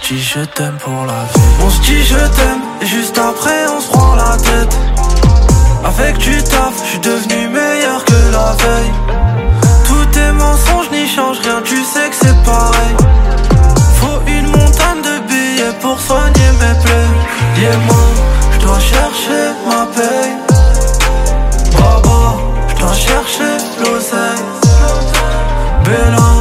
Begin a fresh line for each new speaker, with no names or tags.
dit je t'aime pour la vie. On se dit je t'aime et juste après on se prend la tête. Avec du taf, je suis devenu meilleur que la veille. Tous tes mensonges n'y changent rien, tu sais que c'est pareil. Faut une montagne de billets pour soigner mes plaies. Dis-moi, je dois chercher ma paye. Baba, je dois chercher l'oseille. Bella,